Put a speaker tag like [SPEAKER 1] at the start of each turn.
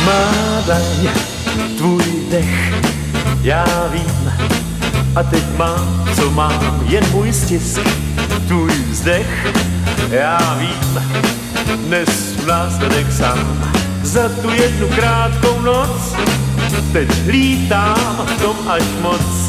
[SPEAKER 1] Má daň, tvůj dech, já vím, a teď mám, co mám, jen můj stisk, tvůj vzdech, já vím, dnes následek sám, za tu jednu krátkou noc, teď lítám v tom až moc.